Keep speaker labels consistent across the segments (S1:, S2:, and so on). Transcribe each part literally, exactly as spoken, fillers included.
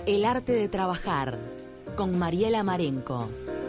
S1: El arte de trabajar, con Mariela Marenco.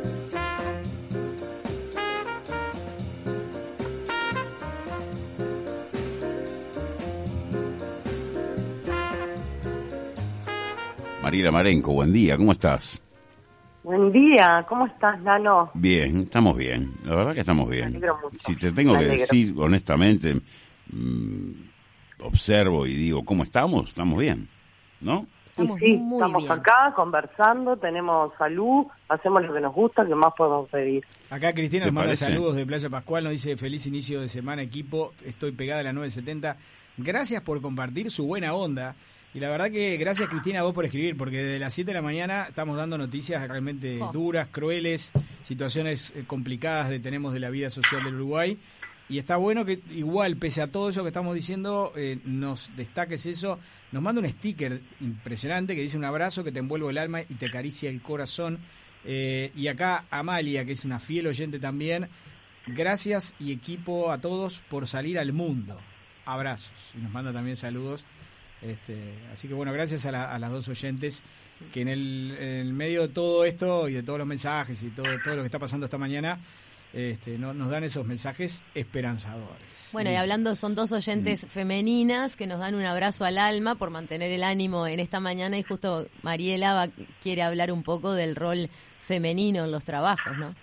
S2: Mariela Marenco, buen día, ¿cómo estás?
S3: Buen día, ¿cómo estás, Nano?
S2: Bien, estamos bien, la verdad que estamos bien.
S3: Me alegro mucho.
S2: Si te tengo
S3: Me
S2: que
S3: alegro.
S2: decir honestamente, mmm, observo y digo, ¿cómo estamos? Estamos bien, ¿no?
S4: Estamos
S3: Y sí,
S4: muy
S3: estamos
S4: bien.
S3: acá conversando, tenemos salud, hacemos lo que nos gusta, ¿qué más podemos pedir?
S5: Acá Cristina
S2: ¿Te
S5: nos manda
S2: parece?
S5: saludos de Playa Pascual, nos dice feliz inicio de semana equipo, estoy pegada a la nueve setenta. Gracias por compartir su buena onda. Y la verdad que gracias Cristina a vos por escribir, porque desde las siete de la mañana estamos dando noticias realmente
S4: Oh.
S5: duras, crueles, situaciones eh, complicadas que tenemos de la vida social del Uruguay. Y está bueno que igual, pese a todo eso que estamos diciendo, eh, nos destaques eso. Nos manda un sticker impresionante que dice un abrazo que te envuelve el alma y te acaricia el corazón. Eh, y acá Amalia, que es una fiel oyente también, gracias y equipo a todos por salir al mundo. Abrazos. Y nos manda también saludos. Este, así que bueno, gracias a, la, a las dos oyentes que en el, en el medio de todo esto y de todos los mensajes y todo, todo lo que está pasando esta mañana, este, no, nos dan esos mensajes esperanzadores.
S4: Bueno, y hablando, son dos oyentes femeninas que nos dan un abrazo al alma por mantener el ánimo en esta mañana, y justo Mariela va, quiere hablar un poco del rol femenino en los trabajos, ¿no?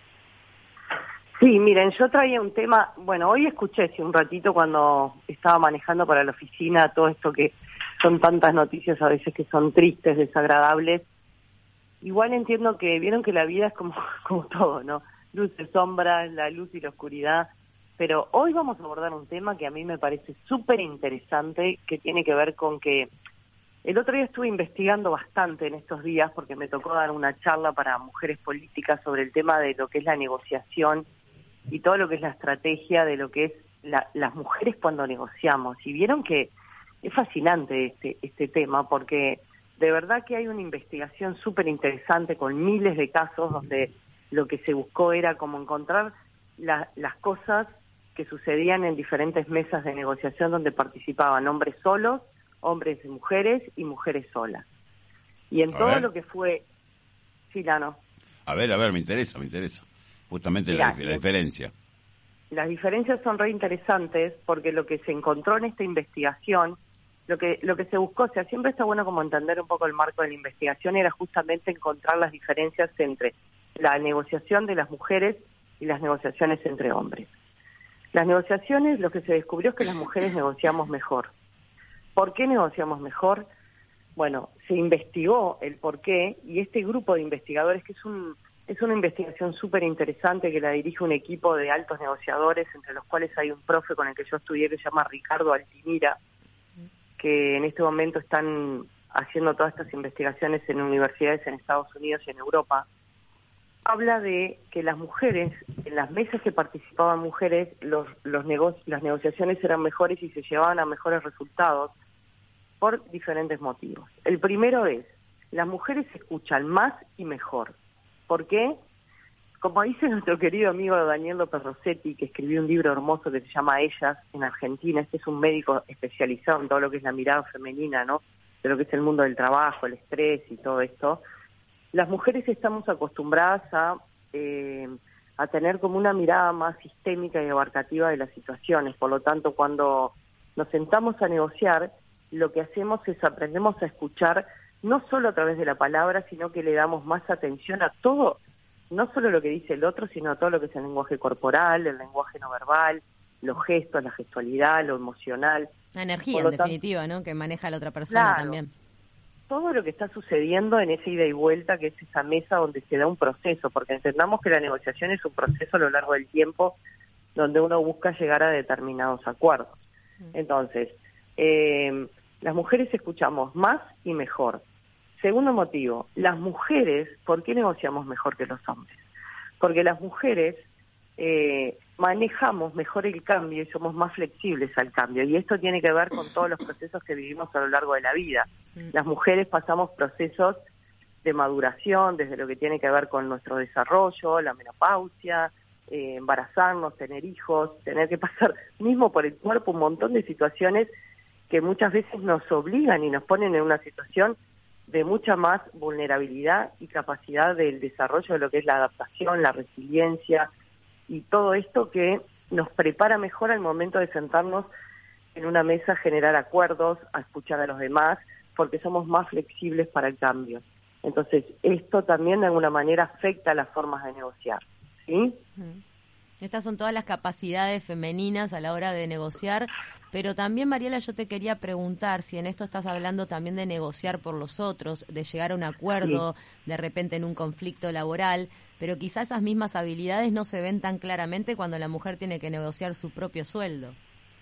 S3: Sí, miren, yo traía un tema, bueno, hoy escuché sí, un ratito cuando estaba manejando para la oficina todo esto que son tantas noticias a veces que son tristes, desagradables. Igual entiendo que, vieron que la vida es como, como todo, ¿no? Luces, sombras, la luz y la oscuridad. Pero hoy vamos a abordar un tema que a mí me parece súper interesante, que tiene que ver con que el otro día estuve investigando bastante en estos días porque me tocó dar una charla para mujeres políticas sobre el tema de lo que es la negociación y todo lo que es la estrategia de lo que es la, las mujeres cuando negociamos. Y vieron que es fascinante este, este tema porque de verdad que hay una investigación súper interesante con miles de casos donde lo que se buscó era como encontrar la, las cosas que sucedían en diferentes mesas de negociación donde participaban hombres solos, hombres y mujeres y mujeres solas. Y en
S2: A
S3: todo
S2: ver.
S3: lo que fue... Sí, Lano.
S2: A ver, a ver, me interesa, me interesa. Justamente
S3: Mirá,
S2: la, dif- la diferencia.
S3: Las diferencias son re interesantes porque lo que se encontró en esta investigación, lo que lo que se buscó, o sea, siempre está bueno como entender un poco el marco de la investigación, era justamente encontrar las diferencias entre la negociación de las mujeres y las negociaciones entre hombres. Las negociaciones, lo que se descubrió es que las mujeres negociamos mejor. ¿Por qué negociamos mejor? Bueno, se investigó el por qué y este grupo de investigadores, que es un es una investigación súper interesante que la dirige un equipo de altos negociadores, entre los cuales hay un profe con el que yo estudié que se llama Ricardo Altimira, que en este momento están haciendo todas estas investigaciones en universidades en Estados Unidos y en Europa. Habla de que las mujeres, en las mesas que participaban mujeres, los, los nego- las negociaciones eran mejores y se llevaban a mejores resultados por diferentes motivos. El primero es, las mujeres escuchan más y mejor. ¿Por qué? Como dice nuestro querido amigo Daniel López Rossetti, que escribió un libro hermoso que se llama Ellas en Argentina, este es un médico especializado en todo lo que es la mirada femenina, ¿no? De lo que es el mundo del trabajo, el estrés y todo esto. Las mujeres estamos acostumbradas a, eh, a tener como una mirada más sistémica y abarcativa de las situaciones. Por lo tanto, cuando nos sentamos a negociar, lo que hacemos es aprendemos a escuchar no solo a través de la palabra, sino que le damos más atención a todo, no solo lo que dice el otro, sino a todo lo que es el lenguaje corporal, el lenguaje no verbal, los gestos, la gestualidad, lo emocional.
S4: La energía,
S3: Por
S4: en
S3: lo tanto,
S4: definitiva, ¿no? Que maneja la otra persona
S3: Claro.
S4: también.
S3: todo lo que está sucediendo en esa ida y vuelta, que es esa mesa donde se da un proceso, porque entendamos que la negociación es un proceso a lo largo del tiempo donde uno busca llegar a determinados acuerdos. Entonces, eh, las mujeres escuchamos más y mejor. Segundo motivo, las mujeres, ¿por qué negociamos mejor que los hombres? Porque las mujeres eh, manejamos mejor el cambio y somos más flexibles al cambio. Y esto tiene que ver con todos los procesos que vivimos a lo largo de la vida. Las mujeres pasamos procesos de maduración, desde lo que tiene que ver con nuestro desarrollo, la menopausia, eh, embarazarnos, tener hijos, tener que pasar mismo por el cuerpo un montón de situaciones que muchas veces nos obligan y nos ponen en una situación de mucha más vulnerabilidad y capacidad del desarrollo de lo que es la adaptación, la resiliencia y todo esto que nos prepara mejor al momento de sentarnos en una mesa a generar acuerdos, a escuchar a los demás, porque somos más flexibles para el cambio. Entonces, esto también de alguna manera afecta las formas de negociar, ¿sí?
S4: Estas son todas las capacidades femeninas a la hora de negociar, pero también, Mariela, yo te quería preguntar si en esto estás hablando también de negociar por los otros, de llegar a un acuerdo, sí. de repente en un conflicto laboral, pero quizás esas mismas habilidades no se ven tan claramente cuando la mujer tiene que negociar su propio sueldo.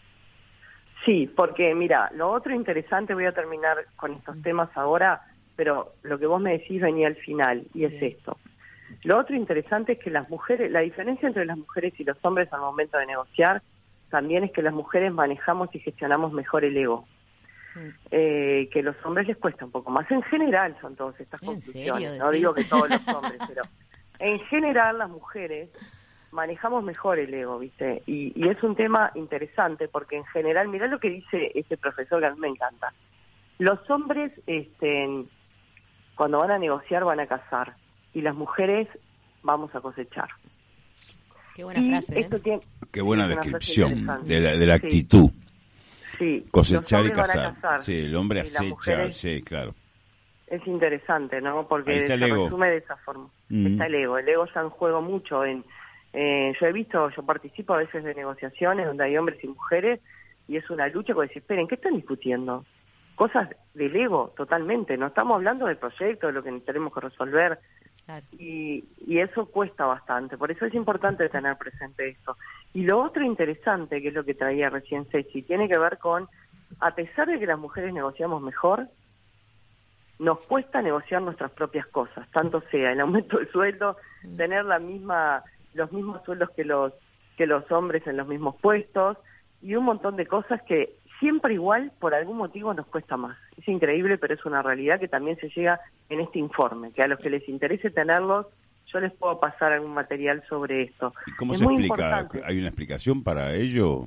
S3: Sí, porque mira, lo otro interesante, voy a terminar con estos temas ahora, pero lo que vos me decís venía al final, y es Bien. esto. Lo otro interesante es que las mujeres, la diferencia entre las mujeres y los hombres al momento de negociar, también es que las mujeres manejamos y gestionamos mejor el ego. Mm. Eh, que a los hombres les cuesta un poco más. En general son todas estas conclusiones, no digo que todos los hombres, pero en general las mujeres manejamos mejor el ego, ¿viste? Y, y es un tema interesante porque en general, mirá lo que dice este profesor que a mí me encanta. Los hombres, este, cuando van a negociar, van a cazar. Y las mujeres, vamos a cosechar.
S4: Qué buena y frase, ¿eh?
S3: Tiene,
S2: Qué buena descripción de la, de la actitud.
S3: Sí.
S2: Cosechar y cazar. Sí, el hombre acecha, mujeres, sí, claro.
S3: Es interesante, ¿no? Porque se
S2: ego.
S3: resume de esa forma. Mm. Está el ego. El ego está en juego mucho en... Eh, yo he visto, yo participo a veces de negociaciones donde hay hombres y mujeres y es una lucha que decís, esperen, ¿qué están discutiendo? Cosas del ego, totalmente. No estamos hablando del proyecto, de lo que tenemos que resolver. Claro. Y, y eso cuesta bastante. Por eso es importante tener presente esto. Y lo otro interesante, que es lo que traía recién Ceci, tiene que ver con, a pesar de que las mujeres negociamos mejor, nos cuesta negociar nuestras propias cosas, tanto sea el aumento del sueldo, mm. tener la misma... los mismos sueldos que los que los hombres en los mismos puestos y un montón de cosas que siempre igual por algún motivo nos cuesta más. Es increíble, pero es una realidad que también se llega en este informe, que a los que les interese tenerlos, yo les puedo pasar algún material sobre esto.
S2: ¿Y cómo
S3: es
S2: se
S3: muy
S2: explica?
S3: Importante.
S2: ¿Hay una explicación para ello?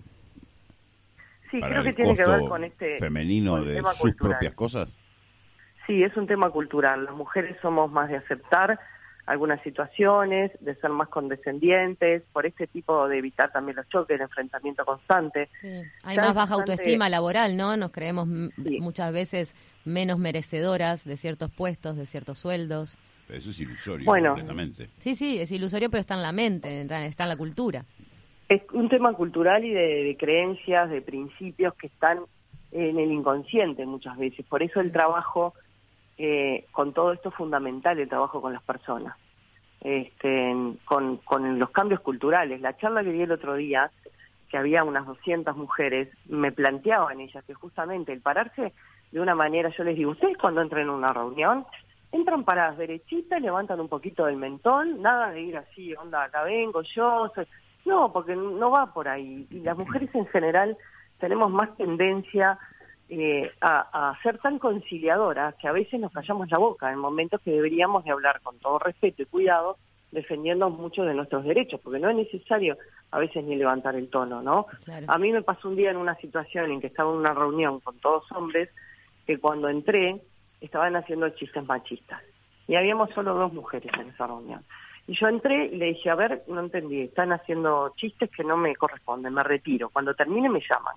S3: Sí,
S2: ¿Para
S3: creo que
S2: el
S3: tiene que
S2: costo
S3: ver con este
S2: femenino
S3: con el
S2: de
S3: tema
S2: sus
S3: cultural.
S2: propias cosas?
S3: Sí, es un tema cultural. Las mujeres somos más de aceptar algunas situaciones, de ser más condescendientes, por este tipo de evitar también los choques, el enfrentamiento constante.
S4: Sí. Hay más baja bastante... autoestima laboral, ¿no? Nos creemos sí. muchas veces menos merecedoras de ciertos puestos, de ciertos sueldos.
S2: Pero eso es ilusorio,
S3: bueno,
S2: completamente.
S4: Sí, sí, es ilusorio, pero está en la mente, está en la cultura.
S3: Es un tema cultural y de, de creencias, de principios que están en el inconsciente muchas veces. Por eso el trabajo... Eh, con todo esto es fundamental el trabajo con las personas, este, con, con los cambios culturales. La charla que di el otro día, que había unas doscientas mujeres, me planteaban ellas que justamente el pararse de una manera, yo les digo, ustedes cuando entran en una reunión, entran paradas derechitas, levantan un poquito del mentón, nada de ir así, onda, acá vengo yo, soy... no, porque no va por ahí. Y las mujeres en general tenemos más tendencia Eh, a, a ser tan conciliadoras que a veces nos callamos la boca en momentos que deberíamos de hablar con todo respeto y cuidado, defendiendo muchos de nuestros derechos, porque no es necesario a veces ni levantar el tono, ¿no? Claro. A mí me pasó un día en una situación en que estaba en una reunión con todos hombres, que cuando entré estaban haciendo chistes machistas, y habíamos solo dos mujeres en esa reunión. Y yo entré y le dije, a ver, no entendí, están haciendo chistes que no me corresponden, me retiro, cuando termine me llaman.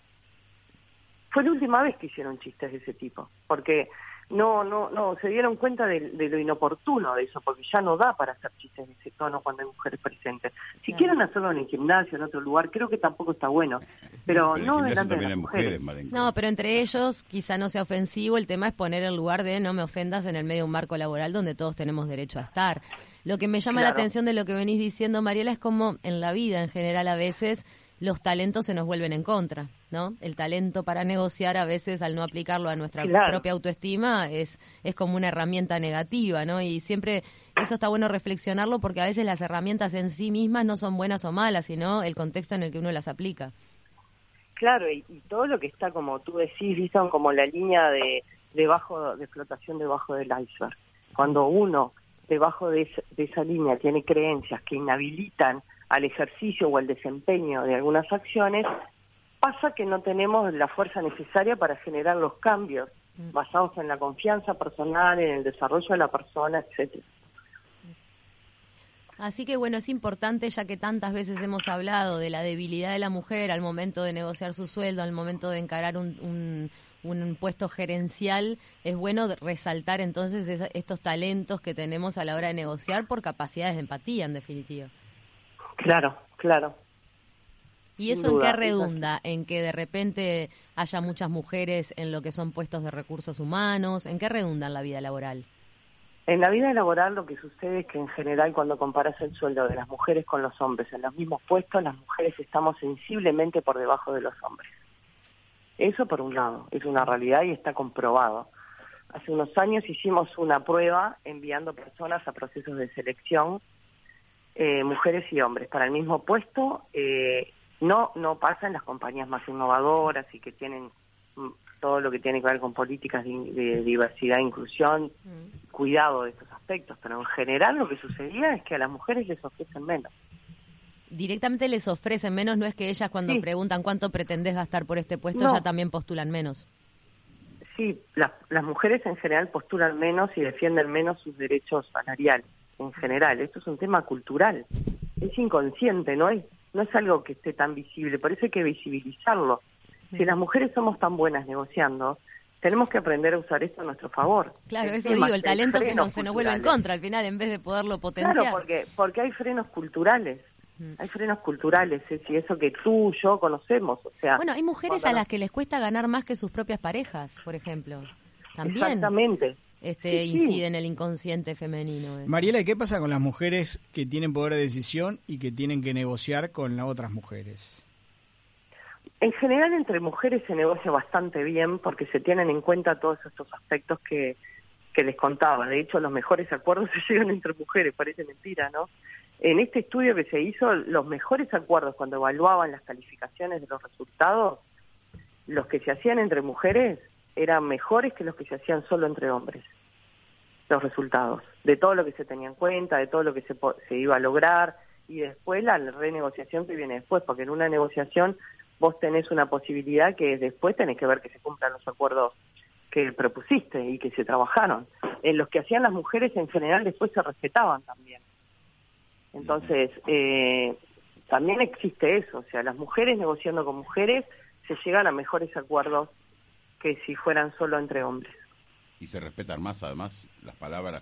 S3: Fue la última vez que hicieron chistes de ese tipo, porque no no no se dieron cuenta de, de lo inoportuno de eso, porque ya no da para hacer chistes de ese tono cuando hay mujeres presentes. Si claro. quieren hacerlo en el gimnasio, en otro lugar, creo que tampoco está bueno, pero, pero no delante de las mujeres.
S2: mujeres
S4: no, pero entre ellos quizá no sea ofensivo, el tema es poner el lugar de no me ofendas en el medio de un marco laboral donde todos tenemos derecho a estar. Lo que me llama claro. la atención de lo que venís diciendo, Mariela, es como en la vida en general a veces los talentos se nos vuelven en contra, ¿no? El talento para negociar a veces al no aplicarlo a nuestra claro. propia autoestima es es como una herramienta negativa, ¿no? Y siempre eso está bueno reflexionarlo porque a veces las herramientas en sí mismas no son buenas o malas, sino el contexto en el que uno las aplica.
S3: Claro, y, y todo lo que está, como tú decís, visto como la línea de debajo de flotación debajo del iceberg. Cuando uno debajo de, esa, de esa línea tiene creencias que inhabilitan al ejercicio o al desempeño de algunas acciones, pasa que no tenemos la fuerza necesaria para generar los cambios basados en la confianza personal, en el desarrollo de la persona, etcétera.
S4: Así que bueno, es importante, ya que tantas veces hemos hablado de la debilidad de la mujer al momento de negociar su sueldo, al momento de encarar un, un, un puesto gerencial, es bueno resaltar entonces esa, estos talentos que tenemos a la hora de negociar por capacidades de empatía, en definitiva.
S3: Claro, claro.
S4: ¿Y eso en qué redunda? ¿En que de repente haya muchas mujeres en lo que son puestos de recursos humanos? ¿En qué redunda en la vida laboral?
S3: En la vida laboral lo que sucede es que en general cuando comparas el sueldo de las mujeres con los hombres en los mismos puestos, las mujeres estamos sensiblemente por debajo de los hombres. Eso por un lado, es una realidad y está comprobado. Hace unos años hicimos una prueba enviando personas a procesos de selección, eh, mujeres y hombres, para el mismo puesto. eh, No, no pasa en las compañías más innovadoras y que tienen mm, todo lo que tiene que ver con políticas de, de diversidad e inclusión, mm. cuidado de estos aspectos, pero en general lo que sucedía es que a las mujeres les ofrecen menos.
S4: Directamente les ofrecen menos, no es que ellas cuando sí. preguntan cuánto pretendés gastar por este puesto, no. ya también postulan menos.
S3: Sí, la, las mujeres en general postulan menos y defienden menos sus derechos salariales, en general. Esto es un tema cultural, es inconsciente, ¿no es? No es algo que esté tan visible, por eso hay que visibilizarlo. Si las mujeres somos tan buenas negociando, tenemos que aprender a usar esto a nuestro favor.
S4: Claro, eso digo, el talento que no, se nos vuelve en contra al final, en vez de poderlo potenciar.
S3: Claro, porque porque hay frenos culturales, mm. hay frenos culturales, ¿eh? Y eso que tú, yo conocemos, o sea...
S4: Bueno, hay mujeres a las que les cuesta ganar más que sus propias parejas, por ejemplo. También.
S3: Exactamente.
S4: Este
S3: sí,
S4: incide
S3: sí.
S4: en el inconsciente femenino. Eso.
S5: Mariela, ¿y qué pasa con las mujeres que tienen poder de decisión y que tienen que negociar con las otras mujeres?
S3: En general entre mujeres se negocia bastante bien porque se tienen en cuenta todos estos aspectos que, que les contaba. De hecho, los mejores acuerdos se llegan entre mujeres, parece mentira, ¿no? En este estudio que se hizo, los mejores acuerdos cuando evaluaban las calificaciones de los resultados, los que se hacían entre mujeres eran mejores que los que se hacían solo entre hombres, los resultados, de todo lo que se tenía en cuenta, de todo lo que se, se iba a lograr, y después la renegociación que viene después, porque en una negociación vos tenés una posibilidad que después tenés que ver que se cumplan los acuerdos que propusiste y que se trabajaron. En los que hacían las mujeres en general después se respetaban también. Entonces, eh, también existe eso, o sea, las mujeres negociando con mujeres se llegan a mejores acuerdos que si fueran solo entre hombres.
S2: Y se respetan más, además, las palabras.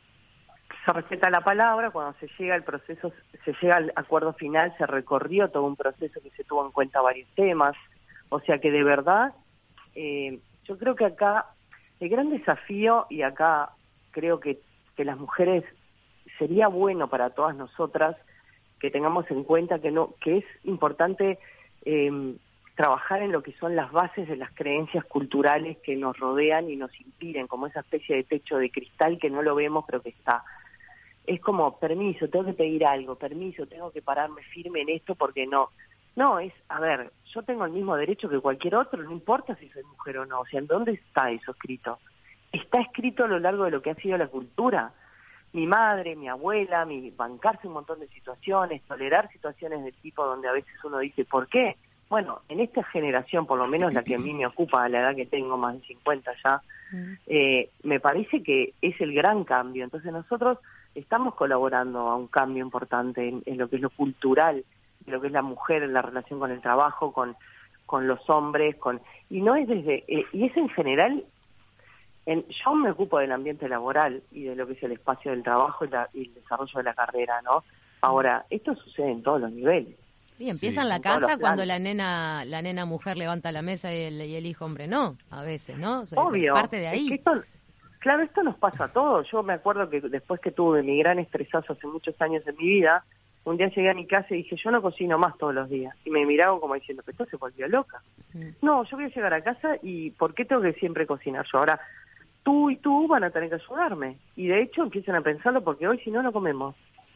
S3: Se respeta la palabra, cuando se llega al proceso, se llega al acuerdo final, se recorrió todo un proceso que se tuvo en cuenta varios temas, o sea que de verdad, eh, yo creo que acá, el gran desafío, y acá creo que, que las mujeres, sería bueno para todas nosotras, que tengamos en cuenta que no, que es importante eh, trabajar en lo que son las bases de las creencias culturales que nos rodean y nos impiden, como esa especie de techo de cristal que no lo vemos pero que está. Es como, permiso, tengo que pedir algo, permiso, tengo que pararme firme en esto porque no. No, es, a ver, yo tengo el mismo derecho que cualquier otro, no importa si soy mujer o no, o sea, ¿en dónde está eso escrito? Está escrito a lo largo de lo que ha sido la cultura. Mi madre, mi abuela, mi bancarse un montón de situaciones, tolerar situaciones del tipo donde a veces uno dice, ¿por qué? Bueno, en esta generación, por lo menos la que a mí me ocupa, a la edad que tengo, más de cincuenta ya, eh, me parece que es el gran cambio. Entonces nosotros estamos colaborando a un cambio importante en, en lo que es lo cultural, en lo que es la mujer, en la relación con el trabajo, con, con los hombres, con y no es desde, eh, y es en general, en, yo me ocupo del ambiente laboral y de lo que es el espacio del trabajo y, la, y el desarrollo de la carrera, ¿no? Ahora, esto sucede en todos los niveles.
S4: Sí, empieza sí, en la casa cuando la nena la nena mujer levanta la mesa y el, y el hijo hombre no, a veces, ¿no? O sea,
S3: obvio.
S4: Parte de ahí.
S3: Es que esto, claro, esto nos pasa a todos. Yo me acuerdo que después que tuve mi gran estresazo hace muchos años en mi vida, un día llegué a mi casa y dije, yo no cocino más todos los días. Y me miraban como diciendo, pero esto se volvió loca. Mm. No, yo voy a llegar a casa y ¿por qué tengo que siempre cocinar yo? Ahora, tú y tú van a tener que ayudarme. Y de hecho empiezan a pensarlo porque hoy si no, no comemos.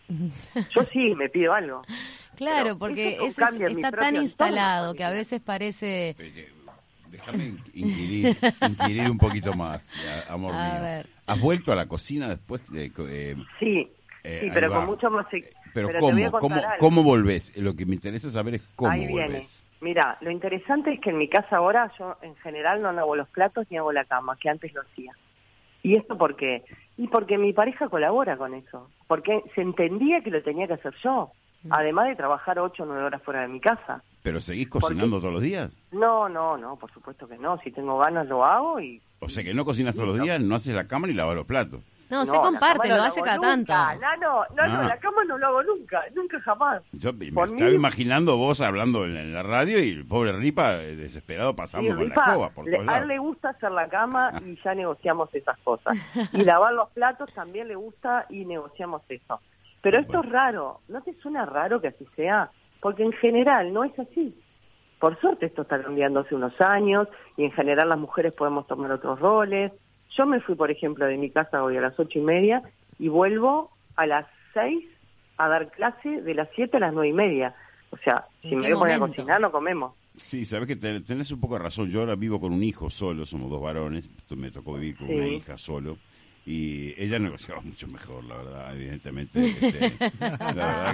S3: Yo sí, me pido algo.
S4: Claro, pero porque es es, está tan instalado que a veces parece...
S2: Déjame inquirir, inquirir un poquito más, amor a mío. Ver. ¿Has vuelto a la cocina después de...? Eh,
S3: sí, eh, sí, pero con mucho más...
S2: Pero, pero ¿cómo? ¿Cómo, ¿Cómo volvés? Lo que me interesa saber es cómo
S3: ahí viene.
S2: volvés.
S3: Mira, lo interesante es que en mi casa ahora yo en general no lavo los platos ni hago la cama, que antes lo hacía. ¿Y esto por qué? Y porque mi pareja colabora con eso, porque se entendía que lo tenía que hacer yo, además de trabajar ocho o nueve horas fuera de mi casa.
S2: ¿Pero seguís cocinando todos los días?
S3: No, no, no, por supuesto que no. Si tengo ganas lo hago y...
S2: O sea que no cocinas todos los días, no haces la cama ni lavas los platos.
S4: No,
S3: no
S4: se comparte,
S3: lo
S4: lo hace cada tanto.
S3: No, no, no,
S2: Ah.
S3: no, la cama no lo hago nunca, nunca jamás.
S2: Yo me
S3: Por
S2: estaba
S3: mí-
S2: imaginando vos hablando en, en la radio y el pobre Ripa eh, desesperado pasando
S3: Sí,
S2: con
S3: Rifa,
S2: la escoba por
S3: le-
S2: todos
S3: a él
S2: lados.
S3: le gusta hacer la cama y ya negociamos esas cosas. Y lavar los platos también le gusta y negociamos eso. Pero esto
S2: Bueno.
S3: es raro, ¿no te suena raro que así sea? Porque en general no es así. Por suerte esto está cambiando hace unos años y en general las mujeres podemos tomar otros roles. Yo me fui, por ejemplo, de mi casa hoy a las ocho y media y vuelvo a las seis a dar clase de las siete a las nueve y media. O sea, si
S4: ¿En
S3: me
S4: qué
S3: voy a poner a
S4: momento?
S3: cocinar, no comemos.
S2: Sí, sabes que te- tenés un poco de razón. Yo ahora vivo con un hijo solo, somos dos varones. Esto me tocó vivir con
S3: Sí.
S2: una hija solo. Y ella negociaba mucho mejor, la verdad, evidentemente. Este, la verdad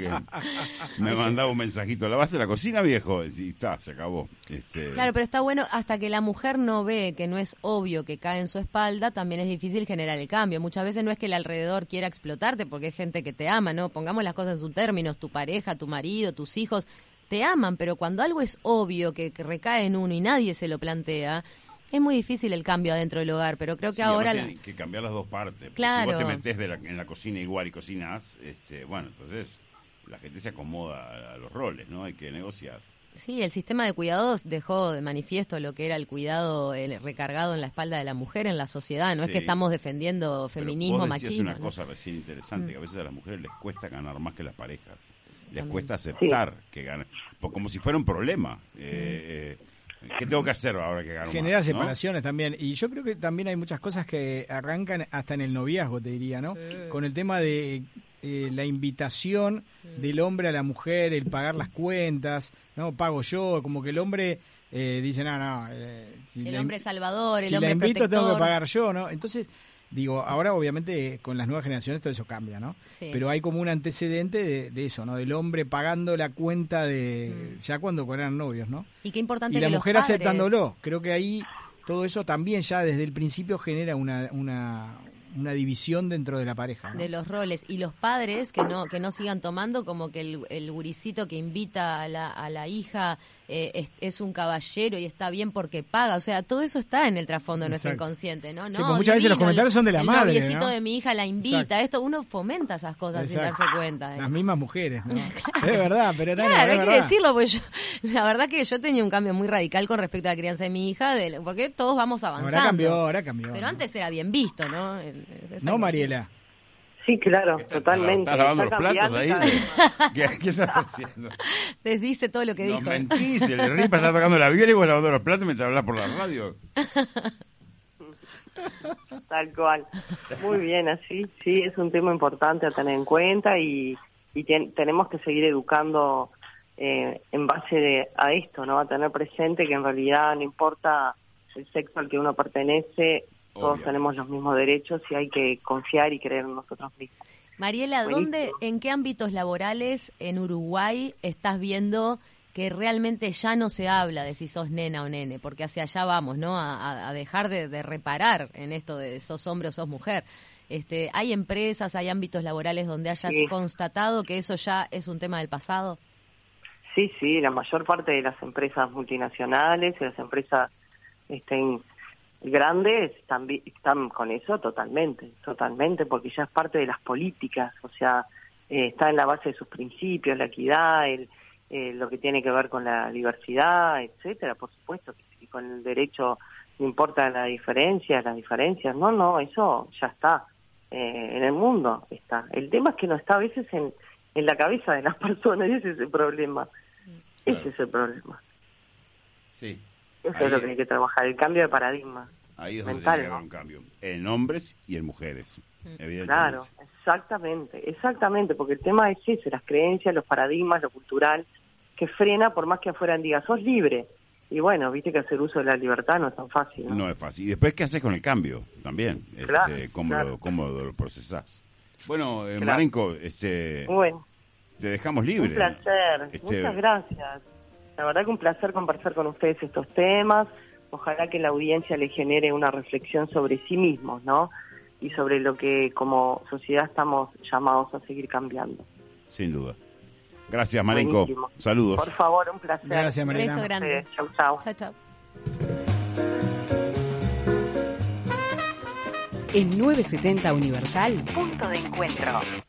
S2: que me mandaba un mensajito, ¿lavaste la cocina, viejo? Y está, se acabó. Este,
S4: Claro, pero está bueno, hasta que la mujer no ve que no es obvio que cae en su espalda, también es difícil generar el cambio. Muchas veces no es que el alrededor quiera explotarte, porque es gente que te ama, ¿no? Pongamos las cosas en sus términos, tu pareja, tu marido, tus hijos, te aman, pero cuando algo es obvio que, que recae en uno y nadie se lo plantea, es muy difícil el cambio adentro del hogar, pero creo que
S2: sí,
S4: ahora...
S2: además tiene que cambiar las dos partes. Porque
S4: Claro.
S2: Si vos te metés de la- en la cocina igual y cocinas, este, bueno, entonces la gente se acomoda a, a los roles, ¿no? Hay que negociar.
S4: Sí, el sistema de cuidados dejó de manifiesto lo que era el cuidado el recargado en la espalda de la mujer en la sociedad. No es
S2: Sí.
S4: que estamos defendiendo
S2: Pero
S4: feminismo,
S2: vos decías
S4: machismo.
S2: una
S4: ¿no?
S2: cosa recién interesante, que a veces a las mujeres les cuesta ganar más que las parejas. Les
S4: También.
S2: cuesta aceptar que ganan, po- como si fuera un problema. Eh, eh, ¿Qué tengo que hacer ahora que gano
S5: Genera
S2: más, no?
S5: separaciones también. Y yo creo que también hay muchas cosas que arrancan hasta en el noviazgo, te diría, ¿no? Con el tema de eh, la invitación del hombre a la mujer, el pagar las cuentas, ¿no? Pago yo, como que el hombre eh, dice, no, no. Eh, si
S4: El
S5: la
S4: hombre
S5: in-
S4: salvador, el
S5: si
S4: hombre
S5: la invito
S4: protector.
S5: tengo que pagar yo, ¿no? Entonces, digo, ahora obviamente con las nuevas generaciones todo eso cambia, ¿no?
S4: Sí.
S5: Pero hay como un antecedente de, de eso, ¿no? Del hombre pagando la cuenta de ya cuando eran novios, ¿no?
S4: Y qué importante
S5: Y la
S4: que
S5: mujer
S4: los padres,
S5: aceptándolo. Creo que ahí todo eso también ya desde el principio genera una, una, una división dentro de la pareja, ¿no?
S4: de los roles y los padres que no que no sigan tomando como que el, el guricito que invita a la, a la hija eh, es, es un caballero y está bien porque paga, o sea, todo eso está en el trasfondo de nuestro
S5: Exacto.
S4: inconsciente, ¿no?
S5: Sí,
S4: No,
S5: pues muchas veces los
S4: divino,
S5: comentarios son de la
S4: el
S5: madre,
S4: noviecito
S5: ¿no?
S4: de mi hija la invita,
S5: Exacto.
S4: esto uno fomenta esas cosas
S5: Exacto.
S4: sin darse cuenta. ¿eh?
S5: Las mismas mujeres, ¿no? Es verdad, pero Tania,
S4: Claro,
S5: es
S4: hay que
S5: verdad.
S4: decirlo, porque yo, la verdad que yo tenía un cambio muy radical con respecto a la crianza de mi hija, de, porque todos vamos avanzando.
S5: Ahora cambió, ahora cambió.
S4: Pero
S5: ¿no?
S4: antes era bien visto, ¿no? Eso hay
S5: No,
S4: que
S5: Mariela.
S3: Sí, claro,
S2: ¿Qué estás-
S3: totalmente.
S2: ¿Estás lavando
S3: Está
S2: los platos ahí?
S3: cambiando.
S2: ¿Qué, qué estás haciendo?
S4: Desdice todo lo que
S2: No
S4: dijo.
S2: mentís, el Ripa está tocando la viola y vos lavando los platos mientras hablas por la radio.
S3: Tal cual. Muy bien, así, sí, es un tema importante a tener en cuenta y, y ten- tenemos que seguir educando eh, en base de, a esto, ¿no? A tener presente que en realidad no importa el sexo al que uno pertenece, todos
S2: Obvio.
S3: tenemos los mismos derechos y hay que confiar y creer en nosotros mismos.
S4: Mariela, ¿dónde,
S3: Buenísimo.
S4: en qué ámbitos laborales en Uruguay estás viendo que realmente ya no se habla de si sos nena o nene? Porque hacia allá vamos, ¿no? A, a- a dejar de, de reparar en esto de sos hombre o sos mujer. Este, ¿hay empresas, hay ámbitos laborales donde hayas
S3: Sí.
S4: constatado que eso ya es un tema del pasado?
S3: Sí, sí, la mayor parte de las empresas multinacionales y las empresas estén grandes también están con eso totalmente, totalmente, porque ya es parte de las políticas, o sea, eh, está en la base de sus principios, la equidad, el, eh, lo que tiene que ver con la diversidad, etcétera, por supuesto, que sí, con el derecho no importa la diferencia, las diferencias, no, no, eso ya está, eh, en el mundo está. El tema es que no está a veces en, en la cabeza de las personas y ese es el problema,
S2: Claro.
S3: ese es el problema.
S2: Sí.
S3: Eso
S2: Ahí-
S3: es lo que hay que trabajar, el cambio de paradigma.
S2: Ahí es donde
S3: mental,
S2: tiene que
S3: ¿no?
S2: haber un cambio. En hombres y en mujeres, evidentemente.
S3: Claro, exactamente, exactamente, porque el tema es ese, las creencias, los paradigmas, lo cultural, que frena por más que afuera diga, sos libre. Y bueno, viste que hacer uso de la libertad no es tan fácil, ¿no?
S2: No es fácil. ¿Y después qué haces con el cambio? También.
S3: Claro,
S2: este, ¿cómo,
S3: claro.
S2: Lo, ¿Cómo lo procesás? Bueno, eh,
S3: Claro.
S2: Marenco, este,
S3: Bueno,
S2: te dejamos libre.
S3: un placer,
S2: Este,
S3: muchas gracias. La verdad que un placer conversar con ustedes estos temas. Ojalá que la audiencia le genere una reflexión sobre sí mismos, ¿no? Y sobre lo que como sociedad estamos llamados a seguir cambiando.
S2: Sin duda. Gracias, Marenco.
S3: Buenísimo.
S2: Saludos.
S3: Por favor, un placer.
S5: Gracias, Mariela.
S4: Beso grande.
S3: Chau, chau.
S4: Chao, chao.
S1: En novecientos setenta Universal.
S6: Punto de encuentro.